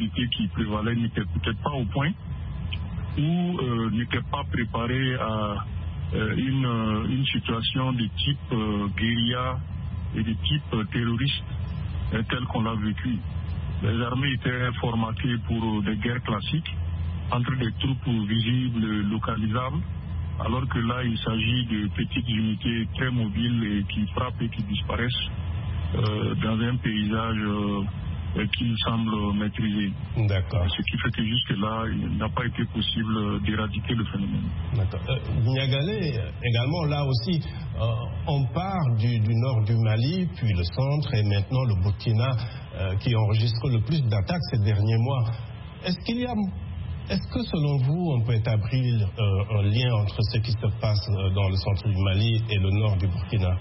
sécurité qui prévalait n'était peut-être pas au point ou n'était pas préparé à une situation de type guérilla et de type terroriste tel qu'on l'a vécu. Les armées étaient formatées pour des guerres classiques entre des troupes visibles, localisables, alors que là, il s'agit de petites unités très mobiles et qui frappent et qui disparaissent dans un paysage qui me semble maîtrisé. D'accord. Ce qui fait que jusque-là, il n'a pas été possible d'éradiquer le phénomène. D'accord. Niagalé, également, là aussi, on part du nord du Mali, puis le centre et maintenant le Burkina qui enregistre le plus d'attaques ces derniers mois. Est-ce que selon vous, on peut établir un lien entre ce qui se passe dans le centre du Mali et le nord du Burkina?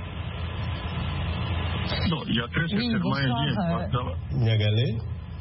Non, il y a très certainement un lien. Niagalé.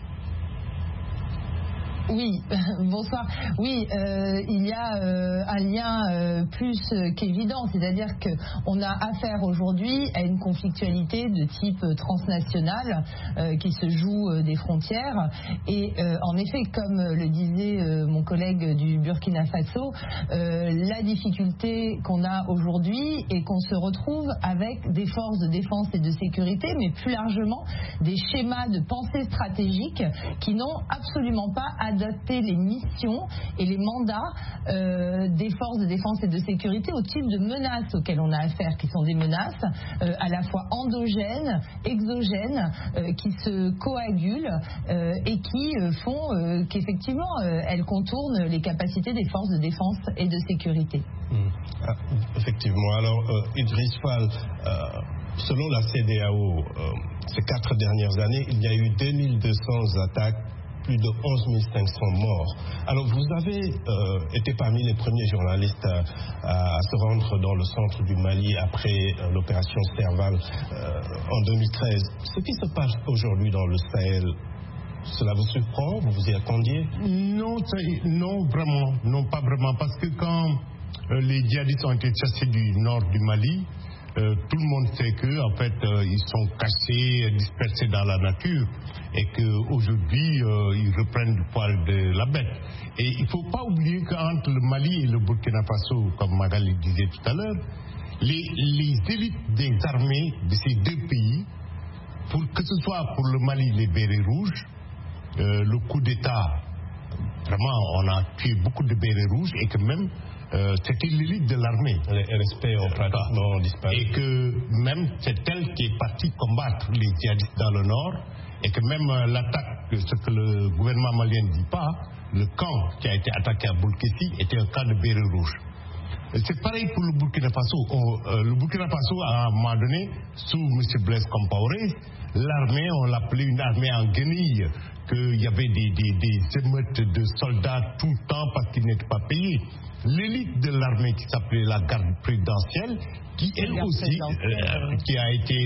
Oui, bonsoir. Oui, il y a un lien plus qu'évident, c'est-à-dire qu'on a affaire aujourd'hui à une conflictualité de type transnational qui se joue des frontières. Et en effet, comme le disait mon collègue du Burkina Faso, la difficulté qu'on a aujourd'hui est qu'on se retrouve avec des forces de défense et de sécurité, mais plus largement des schémas de pensée stratégique qui n'ont absolument pas adapter les missions et les mandats des forces de défense et de sécurité au type de menaces auxquelles on a affaire, qui sont des menaces à la fois endogènes, exogènes, qui se coagulent et qui font qu'effectivement elles contournent les capacités des forces de défense et de sécurité. Effectivement. Alors, Idriss Fall, selon la CEDEAO, ces 4 dernières années, il y a eu 2200 attaques, plus de 11 500 morts. Alors vous avez été parmi les premiers journalistes à se rendre dans le centre du Mali après l'opération Serval en 2013. Ce qui se passe aujourd'hui dans le Sahel, cela vous surprend? Vous vous y attendiez? Non, vraiment. Non, pas vraiment. Parce que quand les djihadistes ont été chassés du nord du Mali, tout le monde sait qu'en fait, ils sont cachés, dispersés dans la nature et qu'aujourd'hui, ils reprennent du poil de la bête. Et il ne faut pas oublier qu'entre le Mali et le Burkina Faso, comme Magali disait tout à l'heure, les élites des armées de ces deux pays, que ce soit pour le Mali, les bérets rouges, le coup d'État, vraiment, on a tué beaucoup de bérets rouges et que même c'était l'élite de l'armée. Les RSP ont pratiquement disparu. Et que même c'est elle qui est partie combattre les djihadistes dans le nord, et que même l'attaque, ce que le gouvernement malien ne dit pas, le camp qui a été attaqué à Boulkessi était un camp de bérets rouges. C'est pareil pour le Burkina Faso. Le Burkina Faso, à un moment donné, sous M. Blaise Compaoré, l'armée, on l'appelait une armée en guenille, qu'il y avait des émeutes de soldats tout le temps parce qu'ils n'étaient pas payés. L'élite de l'armée qui s'appelait la garde présidentielle, qui elle aussi, qui a été,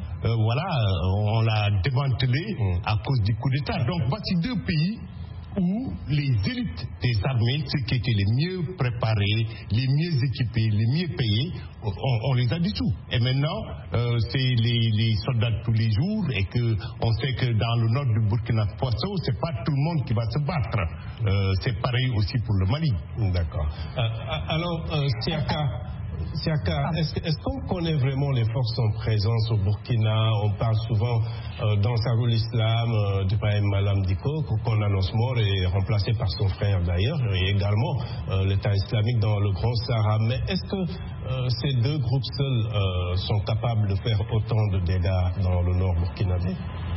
on l'a démantelée à cause du coup d'État. Donc voici deux pays où les élites des armées, ceux qui étaient les mieux préparés, les mieux équipés, les mieux payés, on les a dissous. Et maintenant, c'est les soldats de tous les jours, et on sait que dans le nord du Burkina Faso, c'est pas tout le monde qui va se battre. C'est pareil aussi pour le Mali. D'accord. Alors, Siaka, est-ce qu'on connaît vraiment les forces en présence au Burkina? On parle souvent d'Ansarul Islam, d'Ibrahim Malam Diko, qu'on annonce mort et remplacé par son frère d'ailleurs, et également l'État islamique dans le Grand Sahara. Mais est-ce que ces deux groupes seuls sont capables de faire autant de dégâts dans le nord burkinabé?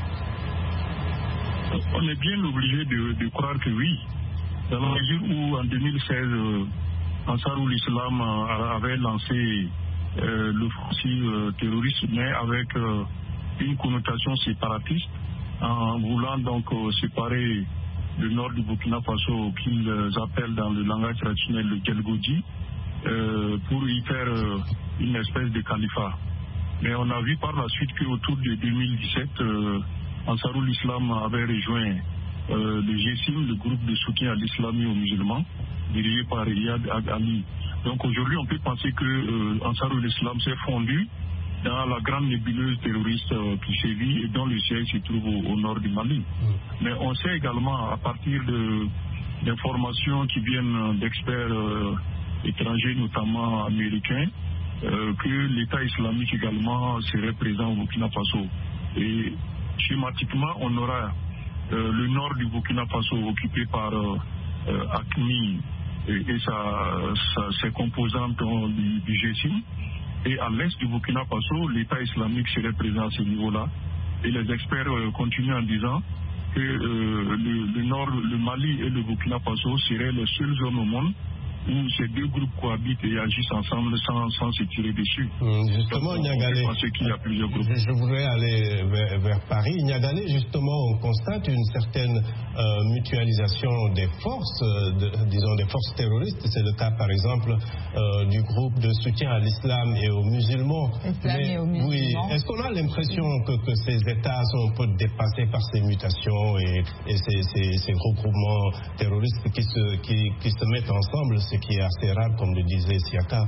On est bien obligé de croire que oui, dans la mesure où en 2016, Ansarul Islam avait lancé l'offensive terroriste, mais avec une connotation séparatiste, en voulant donc séparer le nord du Burkina Faso, qu'ils appellent dans le langage traditionnel le Djelgodji, pour y faire une espèce de califat. Mais on a vu par la suite qu'autour de 2017, Ansarul Islam avait rejoint le GSIM, le groupe de soutien à l'islam et aux musulmans, dirigé par Riyad Ali. Donc aujourd'hui, on peut penser que Ansarul Islam s'est fondu dans la grande nébuleuse terroriste qui sévit et dont le siège se trouve au nord du Mali. Mais on sait également, à partir d'informations qui viennent d'experts étrangers, notamment américains, que l'État islamique également serait présent au Burkina Faso. Et schématiquement, on aura le nord du Burkina Faso occupé par AQMI et ses composantes du G5. Et à l'est du Burkina Faso, l'État islamique serait présent à ce niveau-là. Et les experts continuent en disant que le nord, le Mali et le Burkina Faso seraient les seules zones au monde où ces deux groupes cohabitent et agissent ensemble sans se tirer dessus. Justement, Niagalé, je voudrais aller vers Paris. Niagalé, justement, on constate une certaine mutualisation des forces, disons des forces terroristes. C'est le cas, par exemple, du groupe de soutien à l'islam et aux musulmans. Oui, est-ce qu'on a l'impression que ces États sont un peu dépassés par ces mutations et ces regroupements terroristes qui se mettent ensemble, ce qui est assez rare, comme le disait Siaka?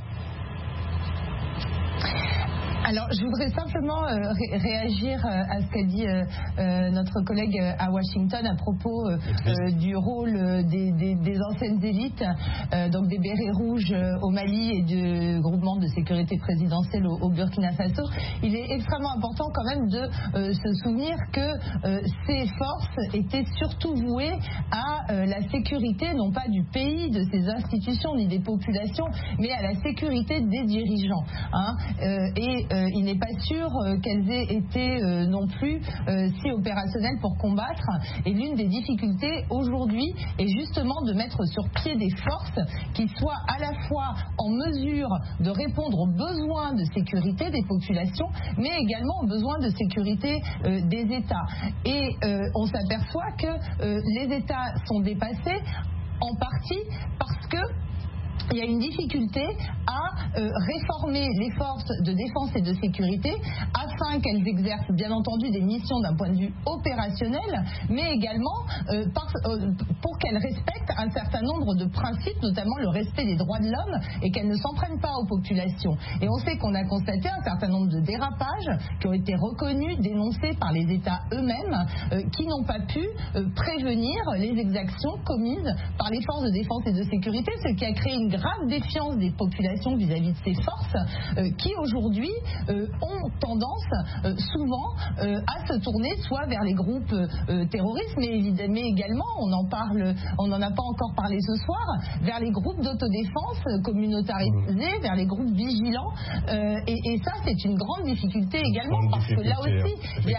Alors, je voudrais simplement réagir à ce qu'a dit notre collègue à Washington à propos du rôle des anciennes élites, donc des bérets rouges au Mali et du groupement de sécurité présidentielle au Burkina Faso. Il est extrêmement important quand même de se souvenir que ces forces étaient surtout vouées à la sécurité, non pas du pays, de ses institutions ni des populations, mais à la sécurité des dirigeants. Il n'est pas sûr qu'elles aient été non plus si opérationnelles pour combattre. Et l'une des difficultés aujourd'hui est justement de mettre sur pied des forces qui soient à la fois en mesure de répondre aux besoins de sécurité des populations, mais également aux besoins de sécurité des États. Et on s'aperçoit que les États sont dépassés en partie parce que il y a une difficulté à réformer les forces de défense et de sécurité afin qu'elles exercent bien entendu des missions d'un point de vue opérationnel, mais également pour qu'elles respectent un certain nombre de principes, notamment le respect des droits de l'homme, et qu'elles ne s'en prennent pas aux populations. Et on sait qu'on a constaté un certain nombre de dérapages qui ont été reconnus, dénoncés par les États eux-mêmes, qui n'ont pas pu prévenir les exactions commises par les forces de défense et de sécurité, ce qui a créé une grave défiance des populations vis-à-vis de ces forces qui aujourd'hui ont tendance souvent à se tourner soit vers les groupes terroristes, mais également, on n'en a pas encore parlé ce soir, vers les groupes d'autodéfense communautarisés, vers les groupes vigilants, et ça c'est une grande difficulté également, parce que là aussi il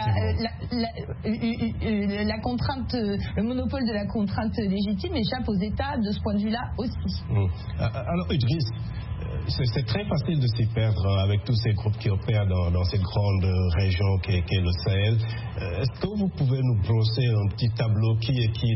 y a la contrainte, le monopole de la contrainte légitime échappe aux États de ce point de vue-là aussi. Alors Idriss, c'est très facile de s'y perdre avec tous ces groupes qui opèrent dans cette grande région qu'est le Sahel. Est-ce que vous pouvez nous brosser un petit tableau qui est qui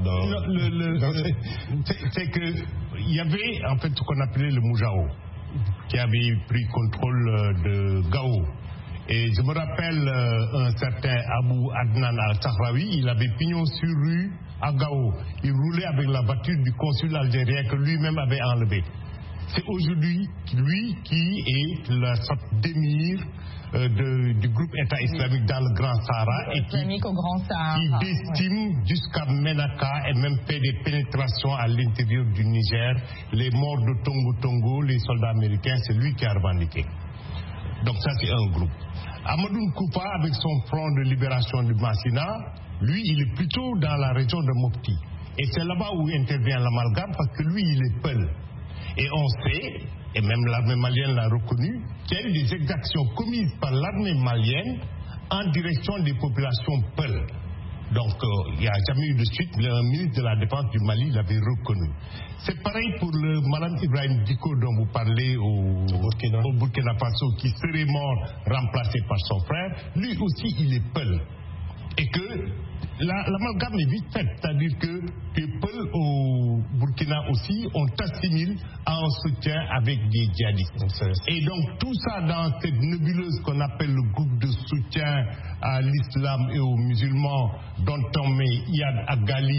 c'est qu'il y avait en fait ce qu'on appelait le Moujao qui avait pris contrôle de Gao. Et je me rappelle un certain Abou Adnan al-Sahraoui, il avait pignon sur rue à Gao. Il roulait avec la voiture du consul algérien que lui-même avait enlevé. C'est aujourd'hui lui qui est la sorte d'émir du groupe État islamique dans le Grand Sahara et qui destime jusqu'à Menaka et même fait des pénétrations à l'intérieur du Niger. Les morts de Tongo Tongo, les soldats américains, c'est lui qui a revendiqué. Donc ça c'est un groupe. Amadou Koupa avec son front de libération du Massina, lui il est plutôt dans la région de Mopti. Et c'est là-bas où intervient l'amalgame parce que lui il est Peul. Et on sait, et même l'armée malienne l'a reconnu, qu'il y a eu des exactions commises par l'armée malienne en direction des populations Peul. Donc il n'y a jamais eu de suite. Le ministre de la Défense du Mali l'avait reconnu. C'est pareil pour le Madame Ibrahim Diko dont vous parlez au Burkina Faso, qui serait mort remplacé par son frère. Lui aussi il est Peul. Et que l'amalgame est vite faite, c'est-à-dire que Peul au Burkina aussi, on t'assimile à un soutien avec des djihadistes. Et donc tout ça dans cette nébuleuse qu'on appelle le groupe de soutien à l'islam et aux musulmans, dont on met Iyad Agali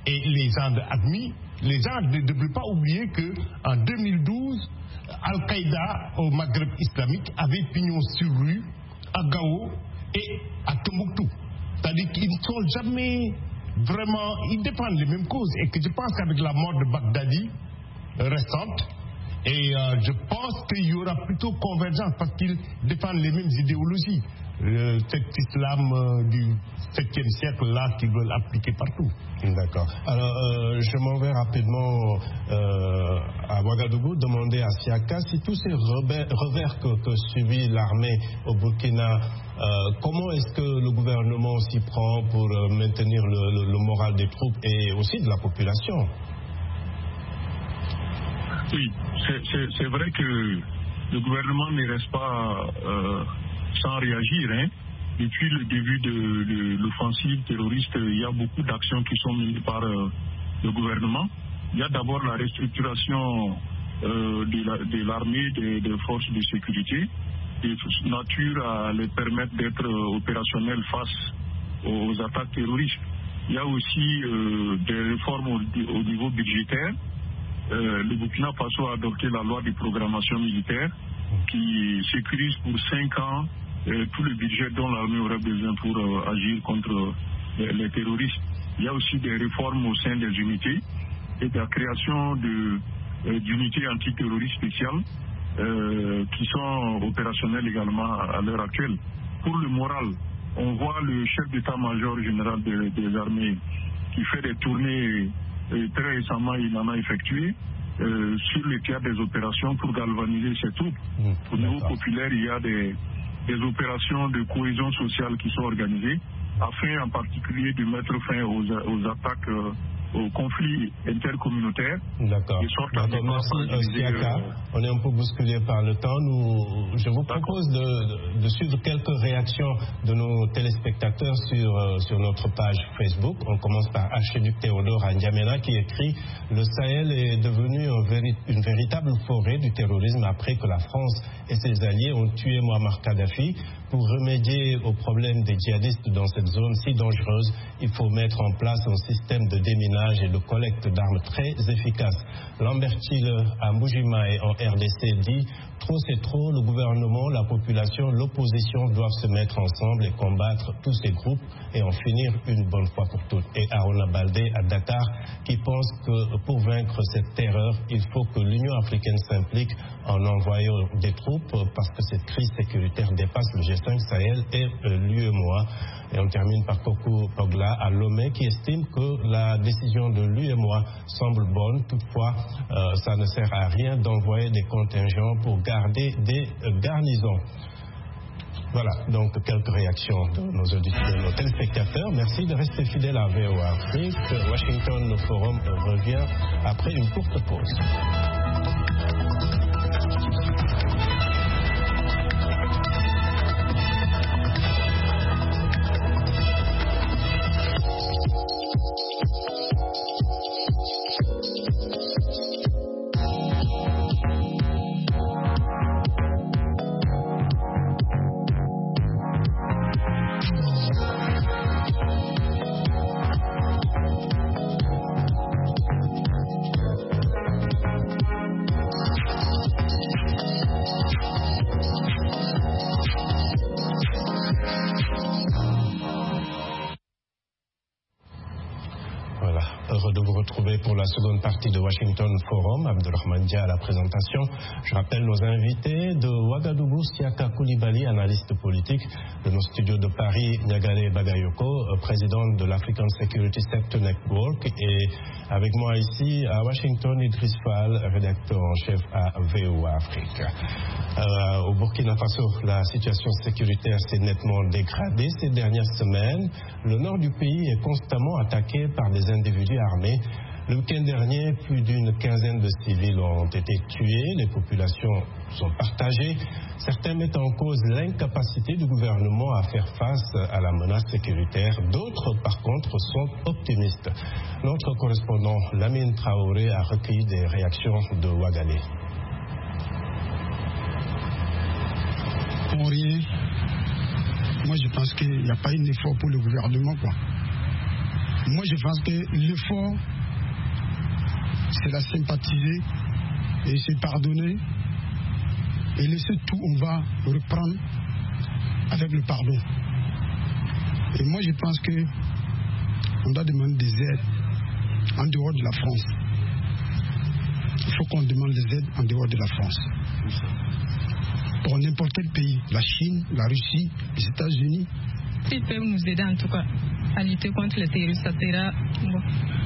et les gens admis, les gens ne devraient pas oublier qu'en 2012, Al-Qaïda au Maghreb islamique avait pignon sur rue à Gao et à Tombouctou. C'est-à-dire qu'ils ne sont jamais vraiment, ils défendent les mêmes causes. Et que je pense qu'avec la mort de Baghdadi récente, et je pense qu'il y aura plutôt convergence parce qu'ils défendent les mêmes idéologies. Cet islam du 7e siècle-là qu'ils veulent appliquer partout. D'accord. Alors, je m'en vais rapidement à Ouagadougou demander à Siaka si tous ces revers que subit l'armée au Burkina, comment est-ce que le gouvernement s'y prend pour maintenir le moral des troupes et aussi de la population? Oui, c'est vrai que le gouvernement ne reste pas sans réagir. Hein. Depuis le début de l'offensive terroriste, il y a beaucoup d'actions qui sont menées par le gouvernement. Il y a d'abord la restructuration de l'armée, des forces de sécurité, de nature à les permettre d'être opérationnels face aux attaques terroristes. Il y a aussi des réformes au niveau budgétaire. Le Burkina Faso a adopté la loi de programmation militaire qui sécurise pour 5 ans tout le budget dont l'armée aurait besoin pour agir contre les terroristes. Il y a aussi des réformes au sein des unités et de la création d'unités antiterroristes spéciales qui sont opérationnelles également à l'heure actuelle. Pour le moral, on voit le chef d'état-major général des armées qui fait des tournées. Très récemment, il en a effectué sur le théâtre des opérations pour galvaniser ses troupes. Au niveau populaire, il y a des opérations de cohésion sociale qui sont organisées afin en particulier de mettre fin aux attaques, aux conflits intercommunautaires. D'accord. Merci Siaka. On est un peu bousculé par le temps. Je vous propose de suivre quelques réactions de nos téléspectateurs sur notre page Facebook. On commence par Archiduc Théodore N'Djamena qui écrit « Le Sahel est devenu une véritable forêt du terrorisme après que la France et ses alliés ont tué Muammar Kadhafi. Pour remédier aux problèmes des djihadistes dans cette zone si dangereuse, il faut mettre en place un système de déminage et de collecte d'armes très efficace. » Lambertil à Mbujimaï en RDC dit « Trop c'est trop, le gouvernement, la population, l'opposition doivent se mettre ensemble et combattre tous ces groupes et en finir une bonne fois pour toutes. » Et Arona Baldé à Dakar qui pense que pour vaincre cette terreur, il faut que l'Union africaine s'implique en envoyant des troupes parce que cette crise sécuritaire dépasse le G5 Sahel et l'UEMOA. Et on termine par Koko Pogla à Lomé qui estime que la décision de l'UEMOA semble bonne. Toutefois, ça ne sert à rien d'envoyer des contingents pour garder des garnisons. Voilà, donc quelques réactions de nos auditeurs, de nos téléspectateurs. Merci de rester fidèles à VOA Afrique. Washington, le forum revient après une courte pause. De vous retrouver pour la seconde partie de Washington Forum. Abdelrahman Dia à la présentation. Je rappelle nos invités de Ouagadougou, Siaka Koulibaly, analyste politique, de nos studios de Paris, Niagale Bagayoko, présidente de l'African Security Sector Network, et avec moi ici à Washington, Idriss Fall, rédacteur en chef à VOA Afrique. Au Burkina Faso, la situation sécuritaire s'est nettement dégradée ces dernières semaines. Le nord du pays est constamment attaqué par des individus armés. Le week-end dernier, plus d'une quinzaine de civils ont été tués. Les populations sont partagées. Certains mettent en cause l'incapacité du gouvernement à faire face à la menace sécuritaire. D'autres, par contre, sont optimistes. Notre correspondant Lamine Traoré a recueilli des réactions de Ouagalé. Pour rien, moi je pense qu'il n'y a pas un effort pour le gouvernement, quoi. Moi, je pense que l'effort, c'est la sympathiser et se pardonner et laisser tout, on va reprendre avec le pardon. Et moi, je pense que on doit demander des aides en dehors de la France. Il faut qu'on demande des aides en dehors de la France. Pour n'importe quel pays, la Chine, la Russie, les États-Unis. Ils peuvent nous aider en tout cas à lutter contre les terroristes, ça sera bon.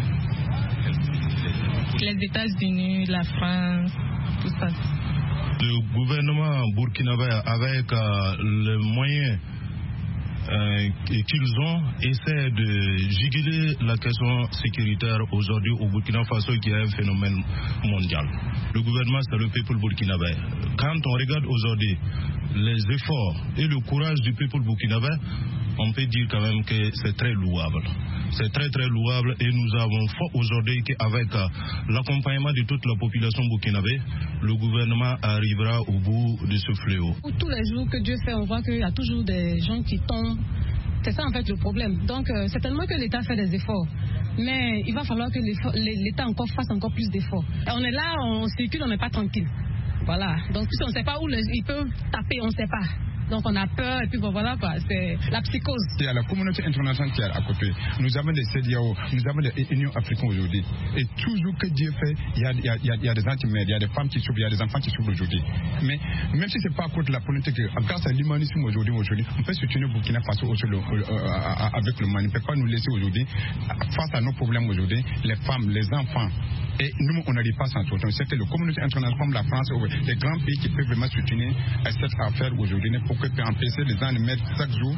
Les États-Unis, la France, tout ça. Le gouvernement burkinabé, avec les moyens qu'ils ont, essaie de juguler la question sécuritaire aujourd'hui au Burkina Faso, qui est un phénomène mondial. Le gouvernement, c'est le peuple burkinabé. Quand on regarde aujourd'hui les efforts et le courage du peuple burkinabé, on peut dire quand même que c'est très louable. C'est très très louable, et nous avons foi aujourd'hui qu'avec l'accompagnement de toute la population burkinabé, le gouvernement arrivera au bout de ce fléau. Tous les jours que Dieu fait, on voit qu'il y a toujours des gens qui tombent. C'est ça en fait le problème. Donc certainement que l'État fait des efforts, mais il va falloir que l'État encore fasse encore plus d'efforts. On est là, on circule, on n'est pas tranquille. Voilà. Donc on ne sait pas où ils peuvent taper, on ne sait pas. Donc on a peur, et puis bon, voilà quoi, c'est la psychose. Il y a la communauté internationale qui est à côté. Nous avons des CEDEAO, nous avons des Unions africaines aujourd'hui. Et toujours que Dieu fait, il y a des antimèdes, il y a des femmes qui souffrent, il y a des enfants qui souffrent aujourd'hui. Mais même si ce n'est pas à cause de la politique, grâce à l'humanisme aujourd'hui, on peut soutenir Burkina Faso aussi avec le Mali. On ne peut pas nous laisser aujourd'hui, face à nos problèmes aujourd'hui, les femmes, les enfants. Et nous, on n'arrive pas sans soutenir. C'est que la communauté internationale comme la France, les grands pays qui peuvent vraiment soutenir cette affaire aujourd'hui, pour que peut empêcher les gens de mettre chaque jour.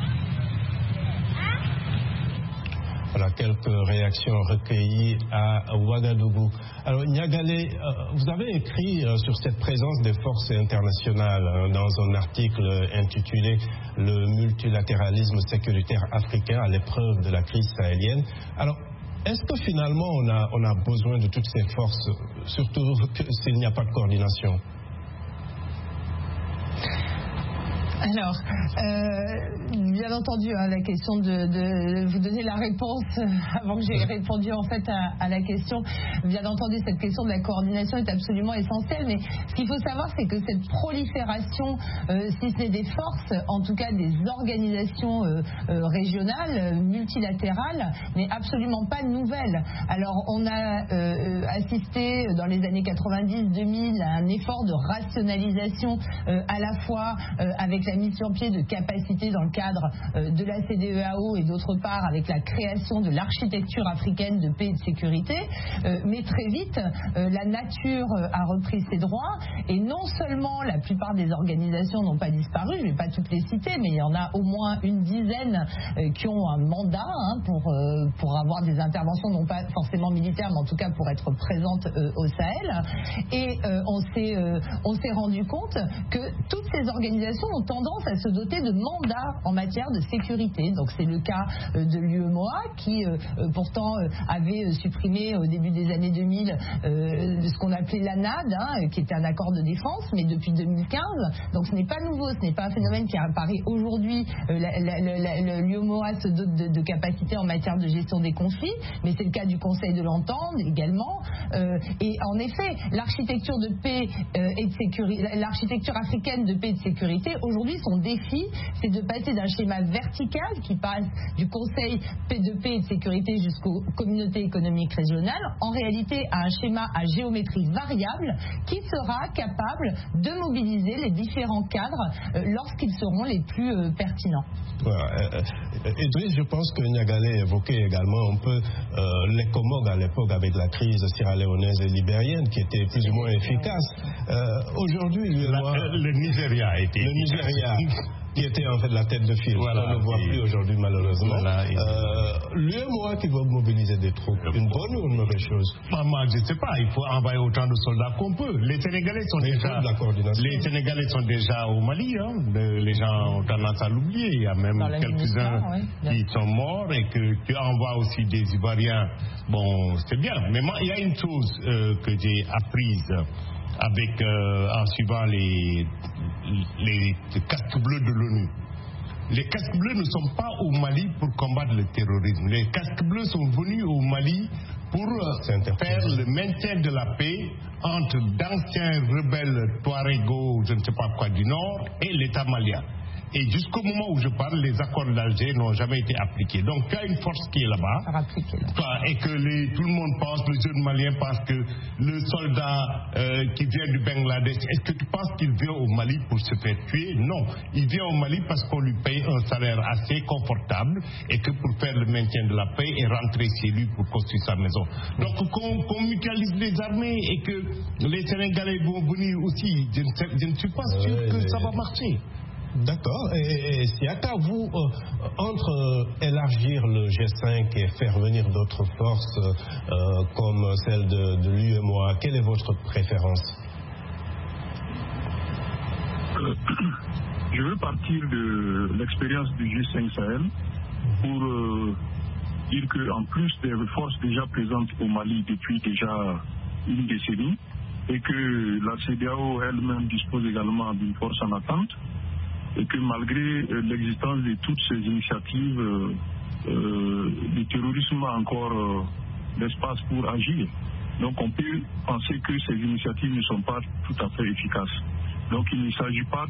Voilà quelques réactions recueillies à Ouagadougou. Alors Niagalé, vous avez écrit sur cette présence des forces internationales dans un article intitulé « Le multilatéralisme sécuritaire africain à l'épreuve de la crise sahélienne ». Alors, est-ce que finalement on a besoin de toutes ces forces, surtout s'il n'y a pas de coordination? Alors, bien entendu, la question de vous donner la réponse avant que j'ai répondu en fait à la question. Bien entendu, cette question de la coordination est absolument essentielle, mais ce qu'il faut savoir, c'est que cette prolifération, si ce n'est des forces, en tout cas des organisations régionales, multilatérales, n'est absolument pas nouvelle. Alors, on a assisté dans les années 90-2000 à un effort de rationalisation à la fois avec la mise sur pied de capacités dans le cadre de la CEDEAO et d'autre part avec la création de l'architecture africaine de paix et de sécurité, mais très vite la nature a repris ses droits, et non seulement la plupart des organisations n'ont pas disparu, je ne vais pas toutes les citer, mais il y en a au moins une dizaine qui ont un mandat pour avoir des interventions non pas forcément militaires, mais en tout cas pour être présentes au Sahel, et on s'est rendu compte que toutes ces organisations ont tendance à se doter de mandats en matière de sécurité. Donc c'est le cas de l'UEMOA qui pourtant avait supprimé au début des années 2000 ce qu'on appelait l'ANAD, qui était un accord de défense, mais depuis 2015. Donc ce n'est pas nouveau, ce n'est pas un phénomène qui apparaît aujourd'hui. L'UEMOA se dote de capacités en matière de gestion des conflits, mais c'est le cas du Conseil de l'Entente également. Et en effet, l'architecture de paix et de sécurité, l'architecture africaine de paix et de sécurité, aujourd'hui, son défi, c'est de passer d'un schéma vertical qui passe du Conseil de paix et de sécurité jusqu'aux communautés économiques régionales, en réalité à un schéma à géométrie variable qui sera capable de mobiliser les différents cadres lorsqu'ils seront les plus pertinents. Voilà. Idriss, je pense que Niagalé évoquait également un peu les Comores à l'époque avec la crise sierra-léonaise et libérienne qui était plus ou moins efficace. Aujourd'hui, le Nigeria a été qui était en fait la tête de file. Voilà, on ne le voit plus aujourd'hui malheureusement. Voilà, l'UEMOA qui va mobiliser des troupes, une bonne ou une mauvaise chose? Moi, je ne sais pas, il faut envoyer autant de soldats qu'on peut. Les Sénégalais sont déjà au Mali, les gens ont tendance à l'oublier. Il y a même quelques-uns qui sont morts, et que tu envoies aussi des Ivoiriens. Bon, c'est bien. Mais moi, il y a une chose que j'ai apprise en suivant les casques bleus de l'ONU. les casques bleus ne sont pas au Mali pour combattre le terrorisme. Les casques bleus sont venus au Mali pour faire le maintien de la paix entre d'anciens rebelles Touarego, je ne sais pas quoi, du Nord et l'État malien. Et jusqu'au moment où je parle, les accords d'Alger n'ont jamais été appliqués. Donc tu as une force qui est là-bas, et que tout le monde pense, le jeune malien pense que le soldat qui vient du Bangladesh, est-ce que tu penses qu'il vient au Mali pour se faire tuer? Non, il vient au Mali parce qu'on lui paye un salaire assez confortable et que pour faire le maintien de la paix et rentrer chez lui pour construire sa maison. Donc qu'on mutualise les armées et que les Sénégalais vont venir aussi, je ne suis pas sûr que ça va marcher. D'accord. Et Siaka, vous, entre élargir le G5 et faire venir d'autres forces comme celle de l'UEMOA, quelle est votre préférence? Je veux partir de l'expérience du G5 Sahel pour dire qu'en plus des forces déjà présentes au Mali depuis déjà une décennie et que la CEDEAO elle-même dispose également d'une force en attente, et que malgré l'existence de toutes ces initiatives, le terrorisme a encore l'espace pour agir. Donc on peut penser que ces initiatives ne sont pas tout à fait efficaces. Donc il ne s'agit pas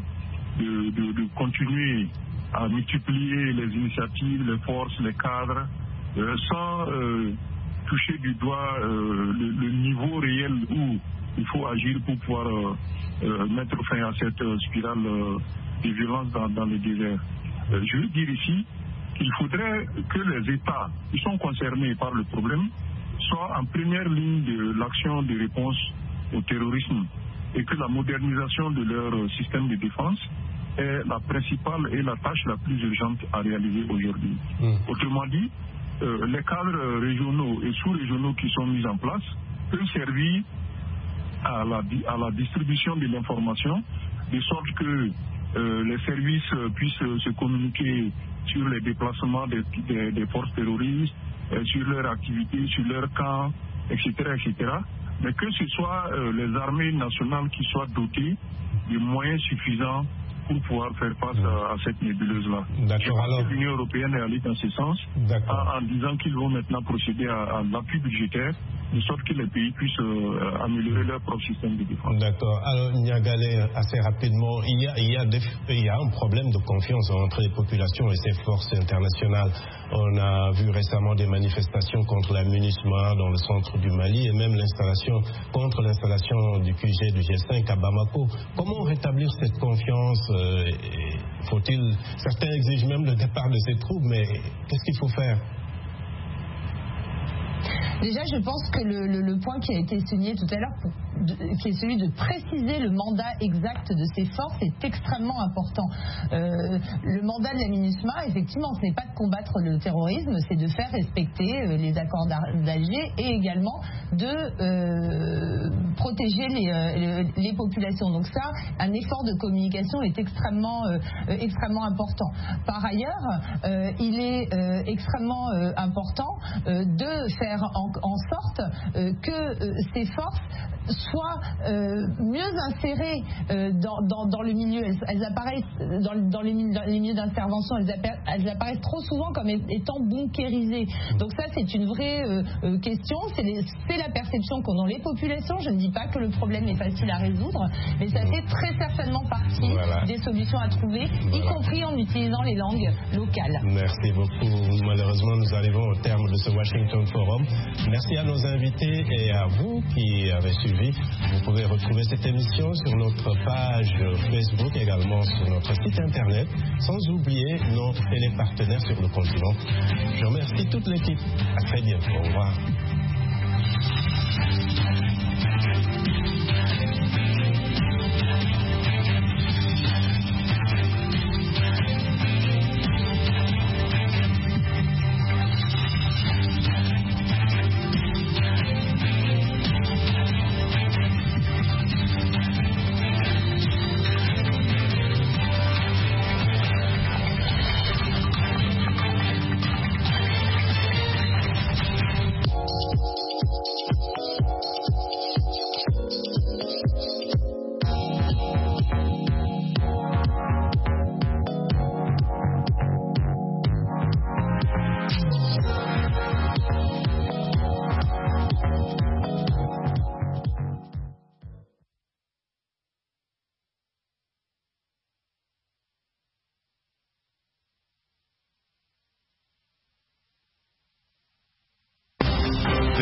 de continuer à multiplier les initiatives, les forces, les cadres, sans toucher du doigt le niveau réel où il faut agir pour pouvoir mettre fin à cette spirale de violence dans le désert. Je veux dire ici qu'il faudrait que les États qui sont concernés par le problème soient en première ligne de l'action de réponse au terrorisme et que la modernisation de leur système de défense est la principale et la tâche la plus urgente à réaliser aujourd'hui. Autrement dit, les cadres régionaux et sous-régionaux qui sont mis en place peuvent servir à la distribution de l'information, de sorte que les services puissent se communiquer sur les déplacements des forces terroristes, sur leurs activités, sur leurs camps, etc., etc. Mais que ce soit les armées nationales qui soient dotées de moyens suffisants pour pouvoir faire face à cette nébuleuse-là. Je pense que l'Union européenne est allée dans ce sens en disant qu'ils vont maintenant procéder à l'appui budgétaire de sorte que les pays puissent améliorer leur propre système de défense. D'accord. Alors, Niagalé, assez rapidement, il y a un problème de confiance entre les populations et ces forces internationales. On a vu récemment des manifestations contre la MINUSMA dans le centre du Mali et même contre l'installation du QG du G5 à Bamako. Comment rétablir cette confiance? Certains exigent même le départ de ces troupes, mais qu'est-ce qu'il faut faire? Déjà, je pense que le point qui a été souligné tout à l'heure, qui est celui de préciser le mandat exact de ces forces, est extrêmement important. Le mandat de la MINUSMA, effectivement, ce n'est pas de combattre le terrorisme, c'est de faire respecter les accords d'Alger et également de protéger les populations. Donc ça, un effort de communication est extrêmement important. Par ailleurs, il est extrêmement important de faire en sorte que ces forces soient mieux insérées dans le milieu. Elles apparaissent dans les milieux d'intervention, elles apparaissent trop souvent comme étant bunkérisées. Donc ça, c'est une vraie question. C'est la perception qu'ont dans les populations. Je ne dis pas que le problème est facile à résoudre, mais ça fait très certainement partie des solutions à trouver, y compris en utilisant les langues locales. Merci beaucoup. Malheureusement, nous arrivons au terme de ce Washington Forum. Merci à nos invités et à vous qui avez suivi. Vous pouvez retrouver cette émission sur notre page Facebook, également sur notre site internet, sans oublier nos télépartenaires sur le continent. Je remercie toute l'équipe. À très bientôt. Au revoir.